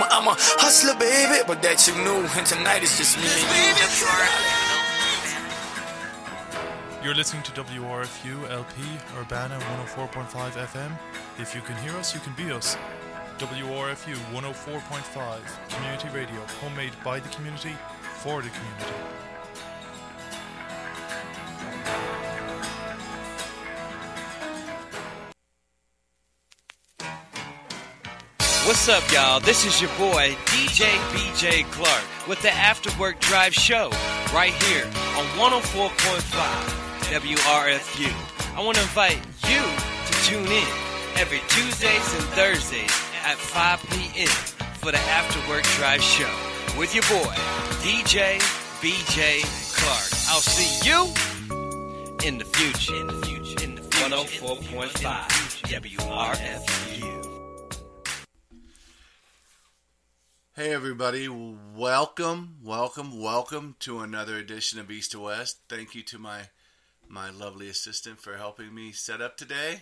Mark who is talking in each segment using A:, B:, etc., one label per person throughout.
A: I'm a hustler, baby, but that you knew. And tonight is just me and you.
B: You're listening to WRFU LP Urbana 104.5 FM. If you can hear us, you can be us. WRFU 104.5 Community Radio, homemade by the community, for the community.
C: What's up, y'all? This is your boy, DJ BJ Clark, with the After Work Drive Show, right here on 104.5 WRFU. I want to invite you to tune in every Tuesdays and Thursdays at 5 p.m. for the After Work Drive Show with your boy, DJ BJ Clark. I'll see you in the future. 104.5 WRFU.
D: Hey everybody, welcome to another edition of East to West. Thank you to my lovely assistant for helping me set up today.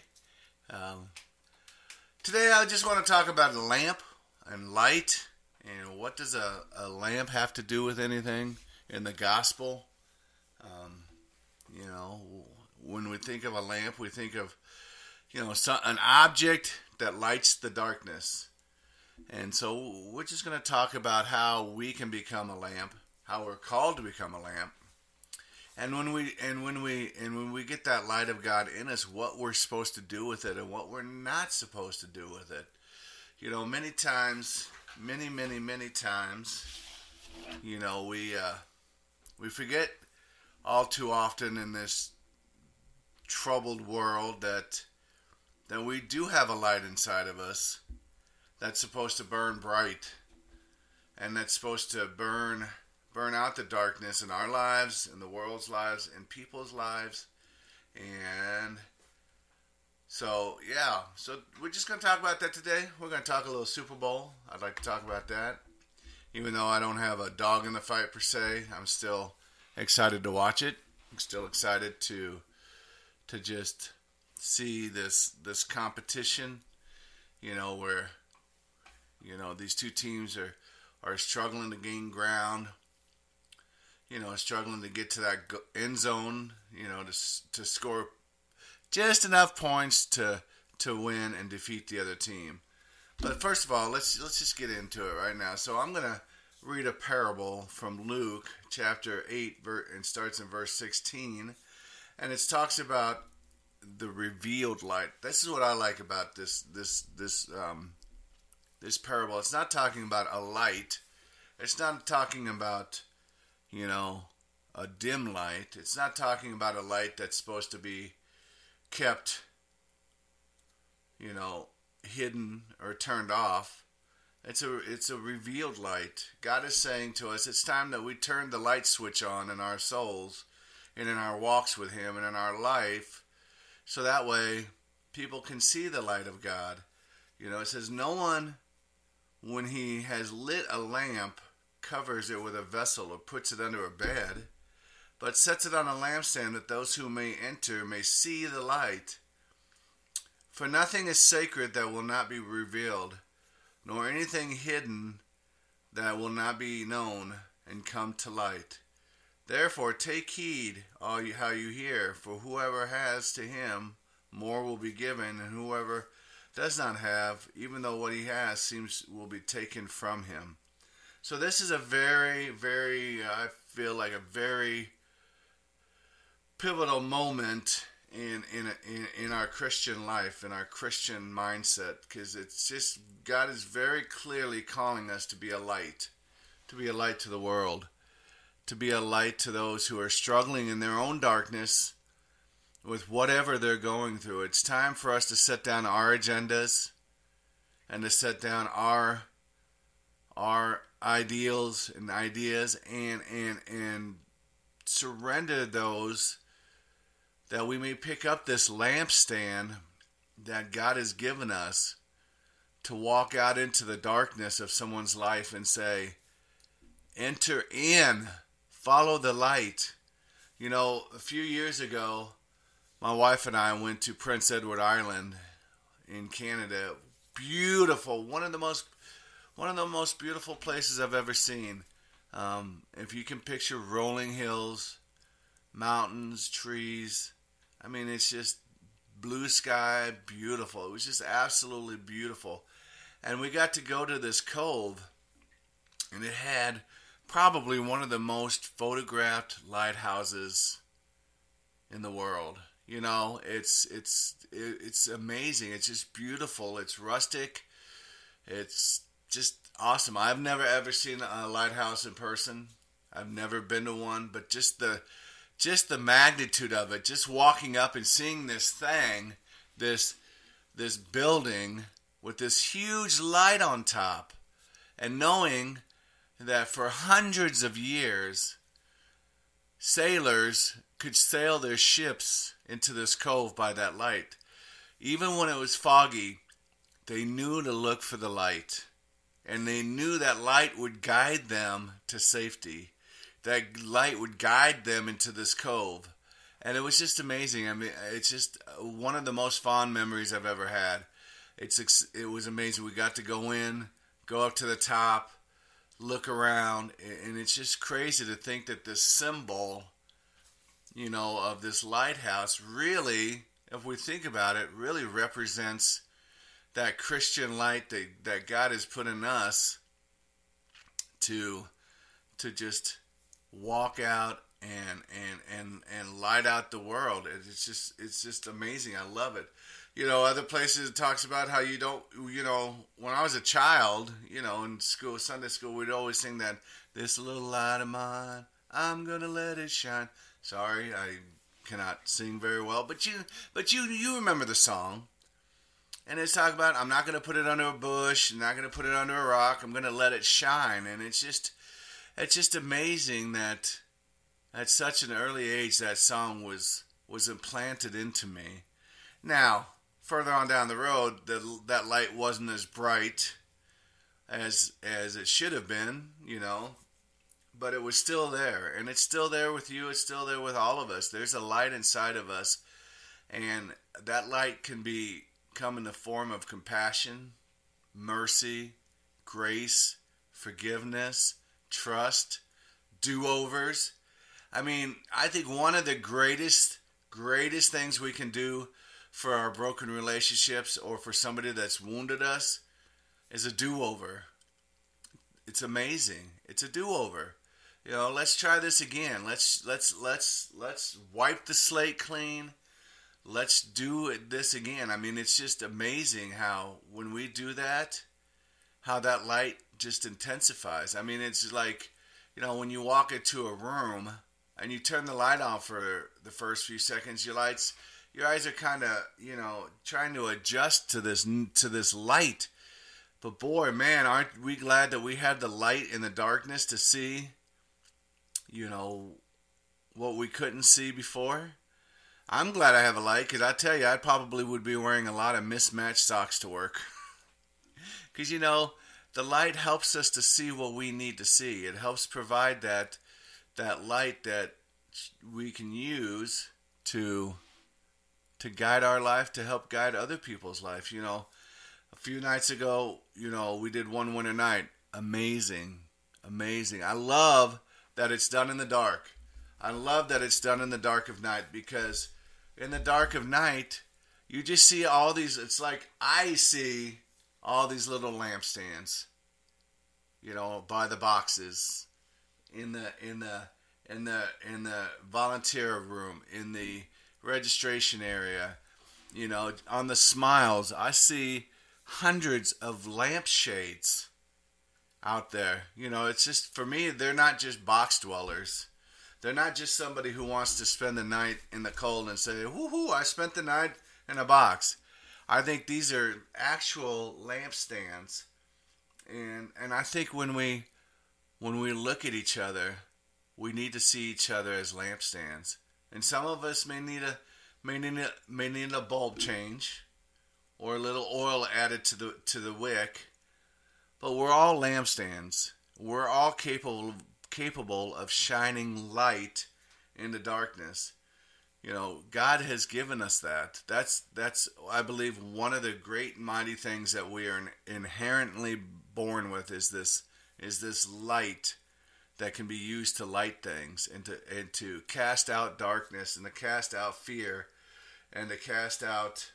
D: Today I just want to talk about a lamp and light, and what does a lamp have to do with anything in the gospel. When we think of a lamp, we think of, an object that lights the darkness. And so we're just going to talk about how we can become a lamp, how we're called to become a lamp, and when we get that light of God in us, what we're supposed to do with it and what we're not supposed to do with it. Many times, we forget all too often in this troubled world that we do have a light inside of us that's supposed to burn bright, and that's supposed to burn out the darkness in our lives, in the world's lives, in people's lives. And so we're just going to talk about that today. We're going to talk a little Super Bowl. I'd like to talk about that. Even though I don't have a dog in the fight per se, I'm still excited to watch it. I'm still excited to just see this competition, where these two teams are struggling to gain ground, struggling to get to that end zone, to score just enough points to win and defeat the other team. But first of all, let's just get into it right now. So I'm going to read a parable from Luke chapter 8, and starts in verse 16, and it talks about the revealed light. This is what I like about this parable. It's not talking about a light. It's not talking about, a dim light. It's not talking about a light that's supposed to be kept, hidden or turned off. It's a revealed light. God is saying to us, it's time that we turn the light switch on in our souls and in our walks with Him and in our life, so that way people can see the light of God. It says, no one, when he has lit a lamp, covers it with a vessel or puts it under a bed, but sets it on a lampstand that those who may enter may see the light. For nothing is sacred that will not be revealed, nor anything hidden that will not be known and come to light. Therefore take heed how you hear, for whoever has, to him more will be given, and whoever does not have, even though what he has will be taken from him. So this is a very, very, I feel like a very pivotal moment in our Christian life, in our Christian mindset, because it's just, God is very clearly calling us to be a light to the world, to be a light to those who are struggling in their own darkness with whatever they're going through. It's time for us to set down our agendas and to set down our ideals and ideas and surrender those, that we may pick up this lampstand that God has given us to walk out into the darkness of someone's life and say, enter in, follow the light. A few years ago, my wife and I went to Prince Edward Island in Canada. Beautiful, one of the most one of the most beautiful places I've ever seen. If you can picture rolling hills, mountains, trees, I mean, it's just blue sky, beautiful. It was just absolutely beautiful. And we got to go to this cove, and it had probably one of the most photographed lighthouses in the world. You know, it's amazing. It's just beautiful. It's rustic. It's just awesome. I've never ever seen a lighthouse in person. I've never been to one, but just the magnitude of it, just walking up and seeing this thing, this building with this huge light on top, and knowing that for hundreds of years, sailors could sail their ships into this cove by that light. Even when it was foggy, they knew to look for the light, and they knew that light would guide them to safety. That light would guide them into this cove. And it was just amazing. I mean, it's just one of the most fond memories I've ever had. It was amazing. We got to go in, go up to the top, look around, and it's just crazy to think that this symbol, you know, of this lighthouse really, if we think about it, really represents that Christian light that God has put in us to just walk out and light out the world. It's just amazing. I love it. You know, other places it talks about how you don't, you know, when I was a child, you know, in school, Sunday school, we'd always sing that, "This little light of mine, I'm gonna let it shine." Sorry, I cannot sing very well, but you remember the song. And it's talking about, I'm not going to put it under a bush, I'm not going to put it under a rock, I'm going to let it shine. And it's just amazing that at such an early age that song was implanted into me. Now, further on down the road, that light wasn't as bright as it should have been, you know, but it was still there. And it's still there with you, it's still there with all of us. There's a light inside of us, and that light can come in the form of compassion, mercy, grace, forgiveness, trust, do-overs. I mean, I think one of the greatest things we can do for our broken relationships or for somebody that's wounded us is a do-over. It's amazing. It's a do-over. You know, let's try this again. Let's wipe the slate clean. Let's do this again. I mean, it's just amazing how when we do that, how that light just intensifies. I mean, it's like, you know, when you walk into a room and you turn the light on for the first few seconds, your eyes are kind of, you know, trying to adjust to this light. But boy, man, aren't we glad that we have the light in the darkness to see, you know, what we couldn't see before? I'm glad I have a light, because I tell you, I probably would be wearing a lot of mismatched socks to work. Because, you know, the light helps us to see what we need to see. It helps provide that light that we can use to guide our life, to help guide other people's life. You know, a few nights ago, you know, we did One Winter Night. Amazing. I love that it's done in the dark. I love that it's done in the dark of night, because in the dark of night, you just see all these, it's like I see all these little lampstands, you know, by the boxes, in the volunteer room, in the registration area, you know, on the smiles. I see hundreds of lampshades out there. You know, it's just, for me, they're not just box dwellers. They're not just somebody who wants to spend the night in the cold and say, woohoo, I spent the night in a box. I think these are actual lampstands. And I think when we look at each other, we need to see each other as lampstands. And some of us may need a bulb change, or a little oil added to the wick. But we're all lampstands. We're all capable of shining light in the darkness. You know, God has given us that. That's I believe one of the great and mighty things that we are inherently born with is this light that can be used to light things and to cast out darkness and to cast out fear and to cast out,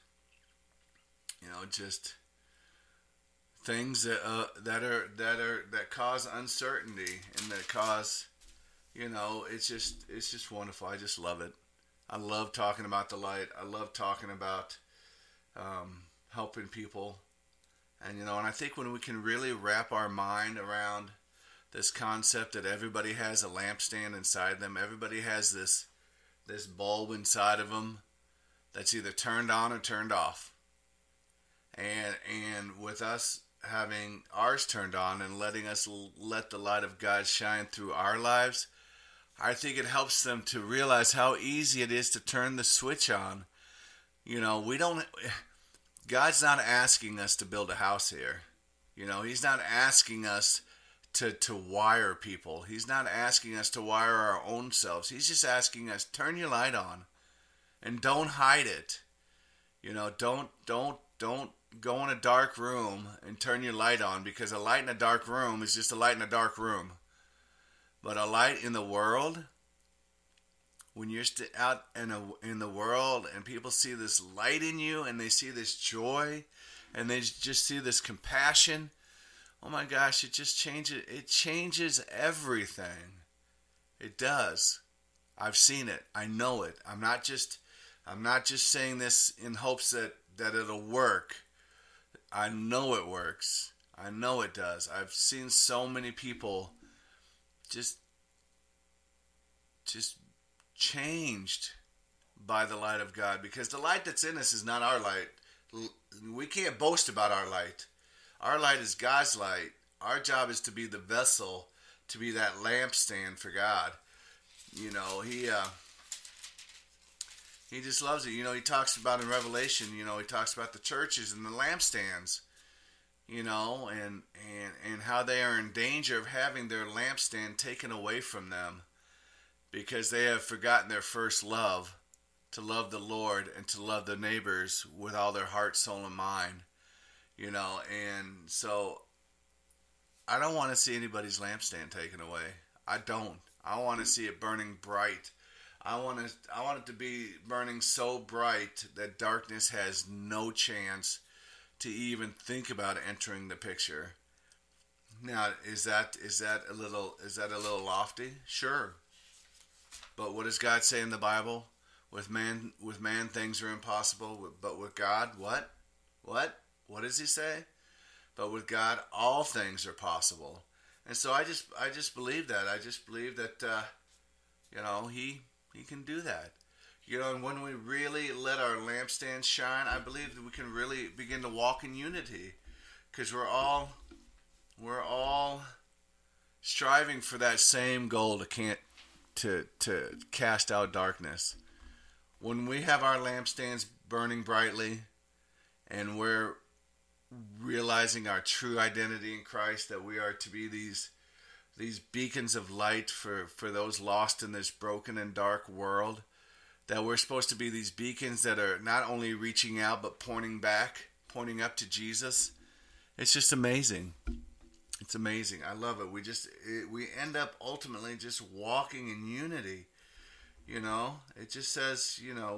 D: just things that cause uncertainty and that cause, it's just wonderful. I just love it. I love talking about the light. I love talking about helping people, and I think when we can really wrap our mind around this concept that everybody has a lampstand inside them, everybody has this bulb inside of them that's either turned on or turned off, and with us having ours turned on and letting us let the light of God shine through our lives, I think it helps them to realize how easy it is to turn the switch on. God's not asking us to build a house here. He's not asking us to wire people. He's not asking us to wire our own selves. He's just asking us, turn your light on and don't hide it. Don't go in a dark room and turn your light on, because a light in a dark room is just a light in a dark room. But a light in the world, when you're out in the world and people see this light in you and they see this joy and they just see this compassion, oh my gosh, it just changes. It changes everything. It does. I've seen it. I know it. I'm not just saying this in hopes that it'll work. I know it works. I know it does. I've seen so many people just changed by the light of God, because the light that's in us is not our light. We can't boast about our light. Our light is God's light. Our job is to be the vessel, to be that lampstand for God. He just loves it. He talks about in Revelation, he talks about the churches and the lampstands, and how they are in danger of having their lampstand taken away from them because they have forgotten their first love, to love the Lord and to love their neighbors with all their heart, soul, and mind. And so I don't want to see anybody's lampstand taken away. I don't. I want to see it burning bright. I want it to be burning so bright that darkness has no chance to even think about entering the picture. Now, is that a little lofty? Sure. But what does God say in the Bible? With man things are impossible, but with God, what? What does he say? But with God, all things are possible. And so I just believe that. I just believe that, he can do that. And when we really let our lampstand shine, I believe that we can really begin to walk in unity, because we're all striving for that same goal to cast out darkness. When we have our lampstands burning brightly and we're realizing our true identity in Christ, that we are to be these beacons of light for those lost in this broken and dark world, that we're supposed to be these beacons that are not only reaching out but pointing up to Jesus. It's just amazing. It's amazing. I love it. We end up ultimately just walking in unity. It just says,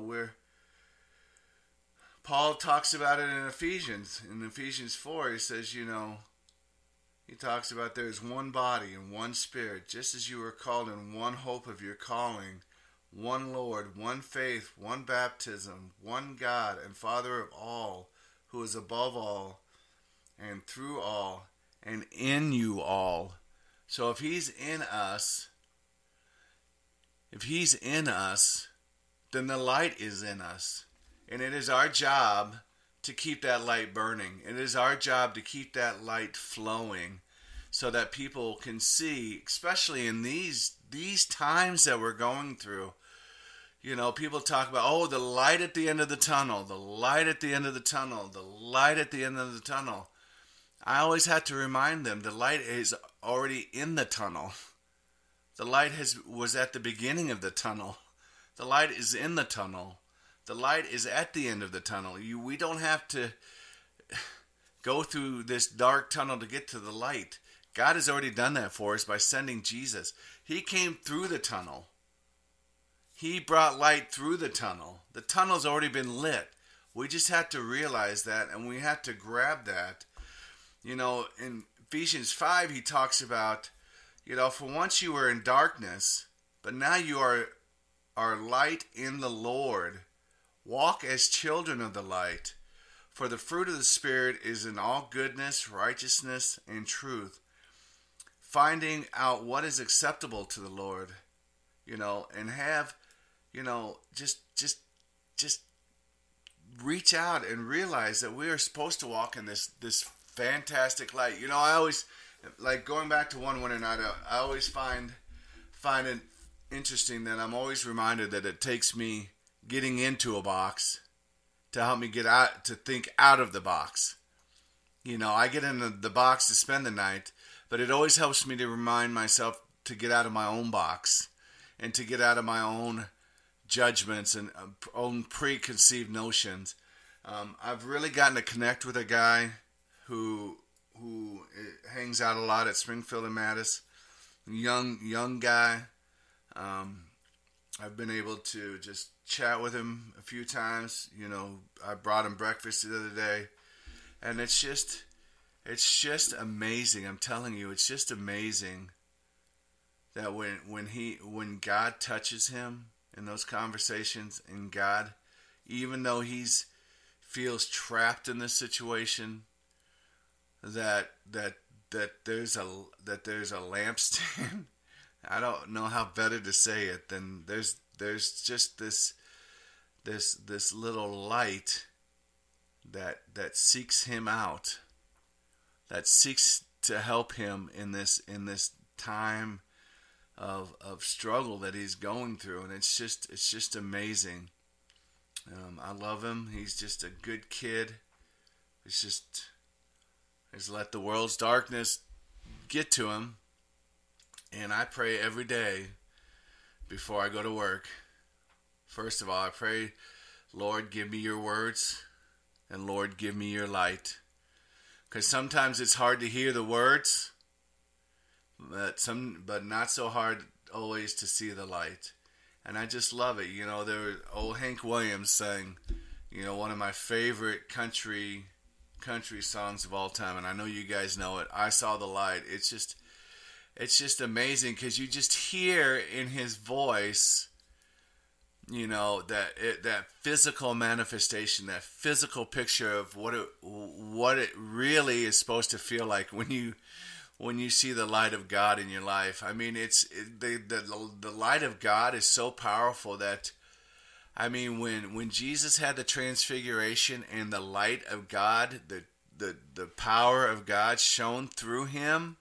D: Paul talks about it in Ephesians. In Ephesians 4, he says, he talks about there is one body and one spirit, just as you were called in one hope of your calling, one Lord, one faith, one baptism, one God and Father of all, who is above all and through all and in you all. So if he's in us, then the light is in us. And it is our job to keep that light burning. It is our job to keep that light flowing so that people can see, especially in these times that we're going through. People talk about, the light at the end of the tunnel, the light at the end of the tunnel, the light at the end of the tunnel. I always have to remind them the light is already in the tunnel. The light was at the beginning of the tunnel. The light is in the tunnel. The light is at the end of the tunnel. We don't have to go through this dark tunnel to get to the light. God has already done that for us by sending Jesus. He came through the tunnel. He brought light through the tunnel. The tunnel's already been lit. We just have to realize that, and we have to grab that. You know, in Ephesians 5, he talks about, you know, for once you were in darkness, but now you are light in the Lord. Walk as children of the light. For the fruit of the Spirit is in all goodness, righteousness, and truth. Finding out what is acceptable to the Lord, you know, and have, you know, just reach out and realize that we are supposed to walk in this fantastic light. You know, I always, like, going back to one winter night, I always find it interesting that I'm always reminded that it takes me getting into a box to help me get out, to think out of the box. You know, I get into the box to spend the night, but it always helps me to remind myself to get out of my own box and to get out of my own judgments and own preconceived notions. I've really gotten to connect with a guy who hangs out a lot at Springfield and Mattis. Young guy. I've been able to just chat with him a few times. You know, I brought him breakfast the other day, and it's just amazing. I'm telling you, it's just amazing that when God touches him in those conversations, and God, even though he's feels trapped in this situation, that there's a lampstand. I don't know how better to say it than there's just this little light that seeks him out, that seeks to help him in this time of struggle that he's going through, and it's just amazing. I love him. He's just a good kid. He's let the world's darkness get to him. And I pray every day before I go to work. First of all, I pray, Lord, give me your words, and Lord, give me your light. Because sometimes it's hard to hear the words, but not so hard always to see the light. And I just love it. You know, old Hank Williams sang, you know, one of my favorite country songs of all time, and I know you guys know it, I Saw the Light. It's just amazing because you just hear in his voice, you know, that physical manifestation, that physical picture of what it really is supposed to feel like when you see the light of God in your life. I mean, the light of God is so powerful that, I mean, when Jesus had the transfiguration and the light of God, the power of God shone through him,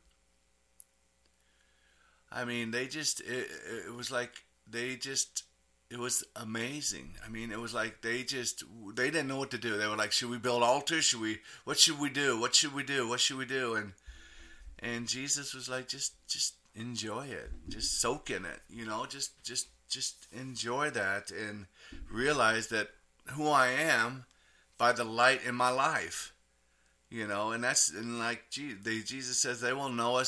D: I mean, it was amazing. I mean, it was like they didn't know what to do. They were like, should we build altars? What should we do? What should we do? What should we do? And Jesus was like, just enjoy it. Just soak in it, you know, just enjoy that and realize that who I am by the light in my life, you know, and like Jesus says, they will know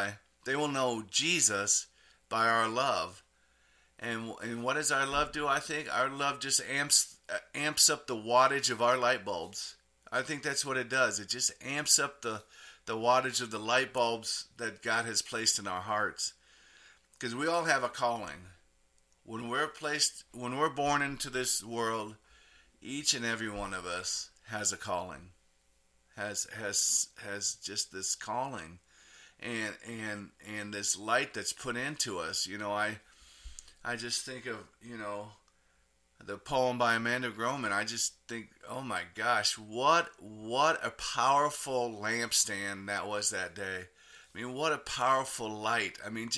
D: Jesus by our love. And what does our love do? I think our love just amps up the wattage of our light bulbs. I think that's what it does. It just amps up the wattage of the light bulbs that God has placed in our hearts. Because we all have a calling. When we're born into this world, each and every one of us has a calling. Has just this calling. And this light that's put into us. You know, I just think of, you know, the poem by Amanda Groman. I just think, oh my gosh, what a powerful lampstand that was that day. I mean, what a powerful light. I mean,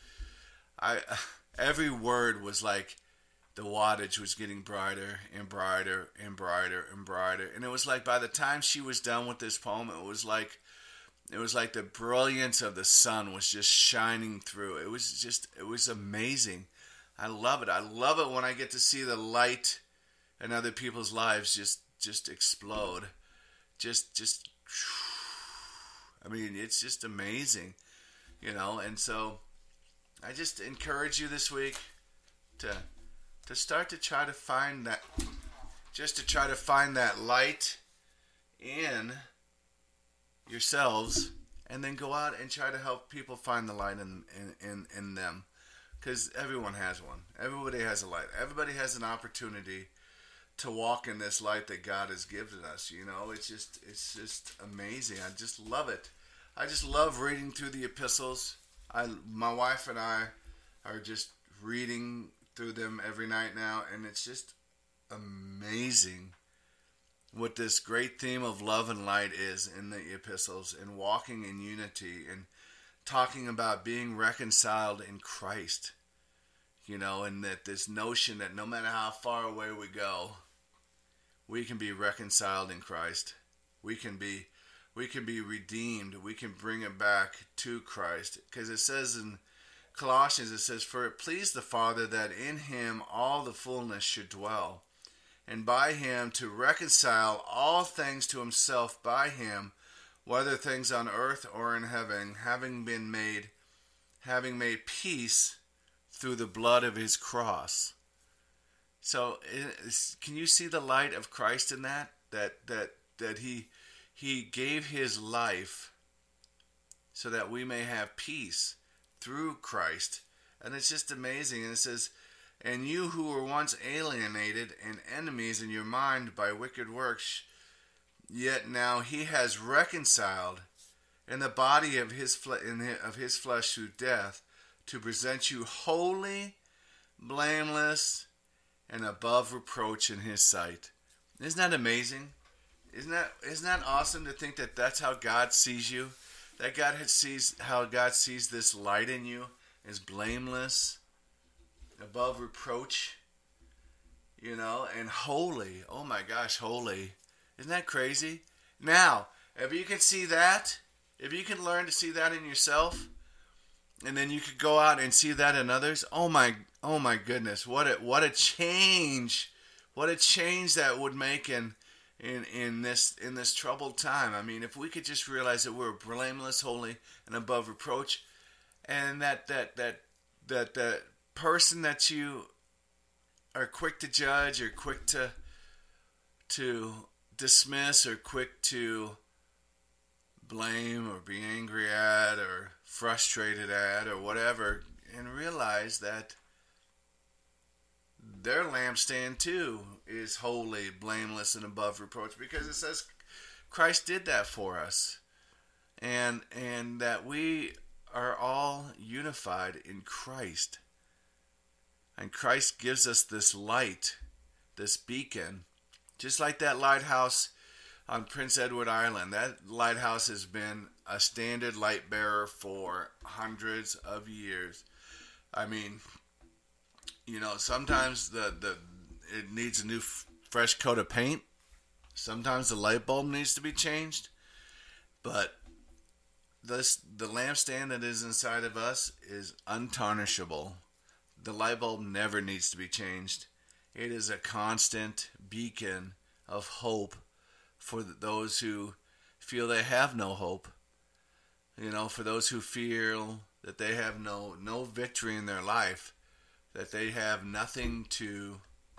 D: every word was like the wattage was getting brighter and brighter and brighter and brighter. And it was like by the time she was done with this poem, it was like the brilliance of the sun was just shining through. It was amazing. I love it. I love it when I get to see the light in other people's lives just explode. Just I mean, it's just amazing, and so I just encourage you this week to start to try to find that, just to try to find that light in yourselves, and then go out and try to help people find the light in them, because everyone has one. Everybody has a light. Everybody has an opportunity to walk in this light that God has given us. It's just amazing. I just love it. I just love reading through the epistles. My wife and I are just reading through them every night now, and it's just amazing what this great theme of love and light is in the epistles, and walking in unity, and talking about being reconciled in Christ, and that this notion that no matter how far away we go, we can be reconciled in Christ. We can be redeemed. We can bring it back to Christ. Because it says in Colossians, it says, "For it pleased the Father that in him all the fullness should dwell, and by him to reconcile all things to himself by him, whether things on earth or in heaven, having made peace through the blood of his cross." So, can you see the light of Christ in that? That he gave his life so that we may have peace through Christ. And it's just amazing. And it says, "And you who were once alienated and enemies in your mind by wicked works, yet now he has reconciled in the body of his flesh through death, to present you holy, blameless, and above reproach in his sight." Isn't that amazing? Isn't that awesome to think that that's how God sees you? That how God sees this light in you is blameless, above reproach, and holy. Oh my gosh, holy. Isn't that crazy? Now, if you can see that, if you can learn to see that in yourself, and then you could go out and see that in others, oh my goodness, what a change that would make in this troubled time. I mean, if we could just realize that we're blameless, holy, and above reproach, and that person that you are quick to judge, or quick to dismiss, or quick to blame, or be angry at, or frustrated at, or whatever, and realize that their lampstand too is holy, blameless, and above reproach, because it says Christ did that for us, and that we are all unified in Christ, and Christ gives us this light, this beacon, just like that lighthouse on Prince Edward Island. That lighthouse has been a standard light bearer for hundreds of years. I mean, sometimes it needs a new fresh coat of paint. Sometimes the light bulb needs to be changed. But the lampstand that is inside of us is untarnishable. The light bulb never needs to be changed. It is a constant beacon of hope for those who feel they have no hope. For those who feel that they have no victory in their life, that they have nothing to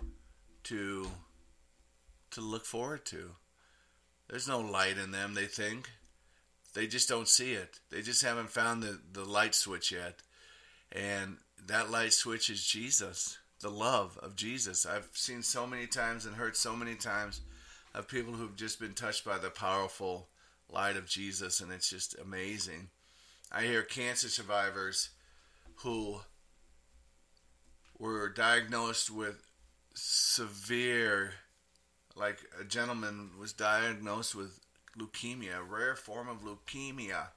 D: look forward to. There's no light in them, they think. They just don't see it. They just haven't found the light switch yet. And that light switch is Jesus, the love of Jesus. I've seen so many times and heard so many times of people who've just been touched by the powerful light of Jesus, and it's just amazing. I hear cancer survivors who were diagnosed with severe, like a gentleman was diagnosed with leukemia, a rare form of leukemia.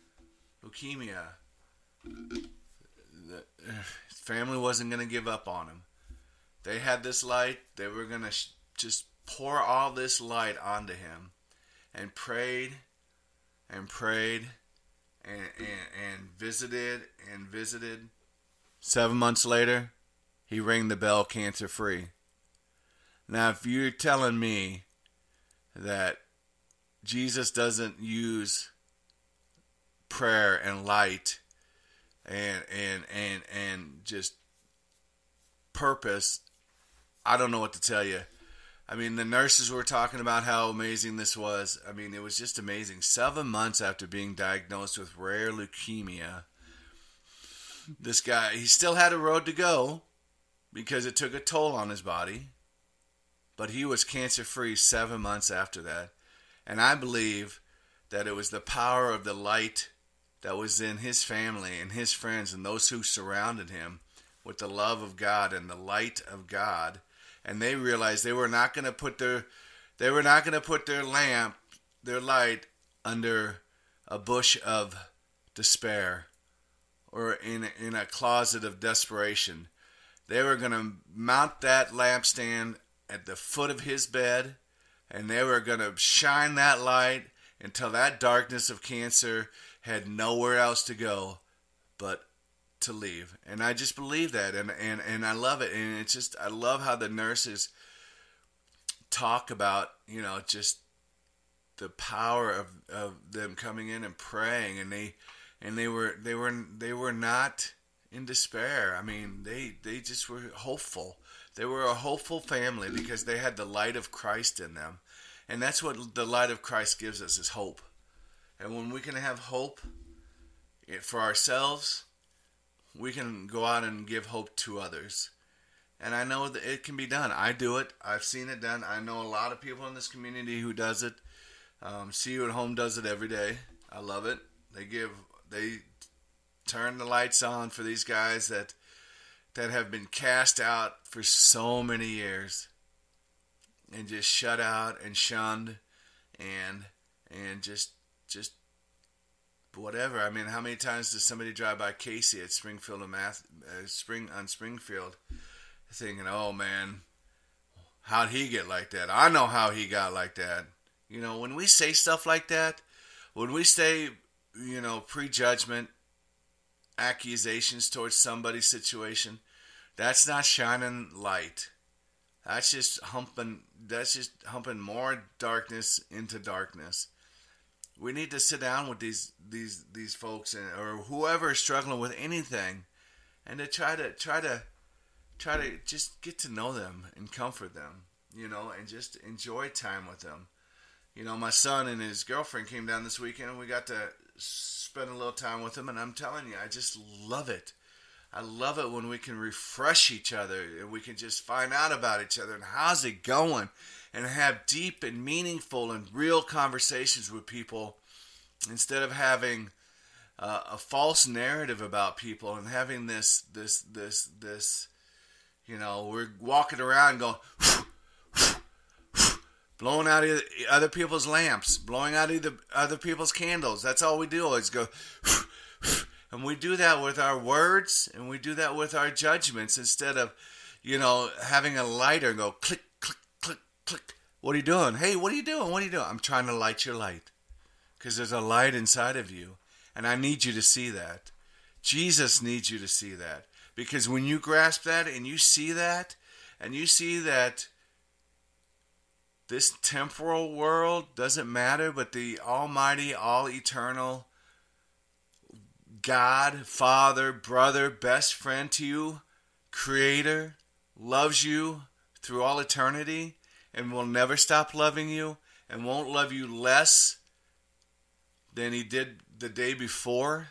D: His family wasn't going to give up on him. They had this light. They were going to just pour all this light onto him, and prayed and prayed and visited and visited. 7 months later, he rang the bell, cancer free. Now, if you're telling me that Jesus doesn't use prayer and light and just purpose. I don't know what to tell you. I mean, the nurses were talking about how amazing this was. I mean, it was just amazing. 7 months after being diagnosed with rare leukemia, this guy, he still had a road to go because it took a toll on his body. But he was cancer-free 7 months after that. And I believe that it was the power of the light that was in his family and his friends and those who surrounded him with the love of God and the light of God. And they realized they were not going to put their lamp, their light, under a bush of despair or in a closet of desperation. They were going to mount that lampstand at the foot of his bed, and they were going to shine that light until that darkness of cancer had nowhere else to go but to leave. And I just believe that, and I love it. And it's just, I love how the nurses talk about, just the power of them coming in and praying, and they were not in despair. I mean, they just were hopeful. They were a hopeful family because they had the light of Christ in them. And that's what the light of Christ gives us, is hope. And when we can have hope for ourselves, we can go out and give hope to others. And I know that it can be done. I do it. I've seen it done. I know a lot of people in this community who does it. See You at Home does it every day. I love it. They turn the lights on for these guys that have been cast out for so many years and just shut out and shunned and just whatever. I mean, how many times does somebody drive by Casey at Springfield on Springfield thinking, oh man, how'd he get like that? I know how he got like that. When we say stuff like that, when we say, prejudgment, accusations towards somebody's situation, that's not shining light. That's just humping more darkness into darkness. We need to sit down with these folks or whoever is struggling with anything, and to try to just get to know them and comfort them, and just enjoy time with them. My son and his girlfriend came down this weekend, and we got to spend a little time with them, and I'm telling you, I just love it. I love it when we can refresh each other and we can just find out about each other and how's it going, and have deep and meaningful and real conversations with people instead of having a false narrative about people and having this we're walking around going blowing out other people's lamps, blowing out other people's candles. That's all we do is go. And we do that with our words, and we do that with our judgments instead of, having a lighter and go click, click, click, click. What are you doing? Hey, what are you doing? What are you doing? I'm trying to light your light because there's a light inside of you, and I need you to see that. Jesus needs you to see that, because when you grasp that and you see that, and you see that this temporal world doesn't matter, but the almighty, all-eternal God, Father, brother, best friend to you, Creator, loves you through all eternity and will never stop loving you and won't love you less than He did the day before.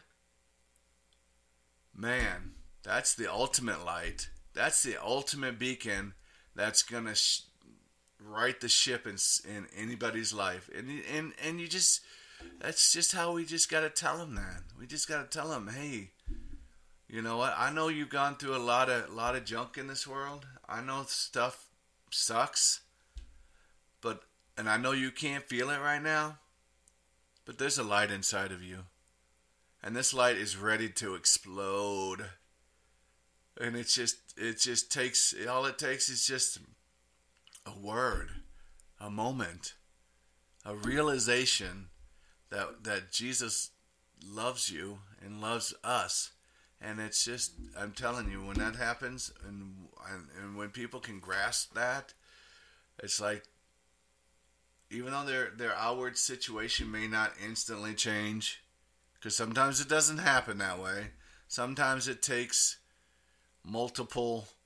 D: Man, that's the ultimate light. That's the ultimate beacon that's going to right the ship in anybody's life. And you just... That's just how we just got to tell them that. We just got to tell them, hey, you know what? I know you've gone through a lot of junk in this world. I know stuff sucks, and I know you can't feel it right now, but there's a light inside of you, and this light is ready to explode. And it just takes, all it takes is just a word, a moment, a realization that Jesus loves you and loves us. And it's just, I'm telling you, when that happens and when people can grasp that, it's like even though their outward situation may not instantly change, because sometimes it doesn't happen that way. Sometimes it takes multiple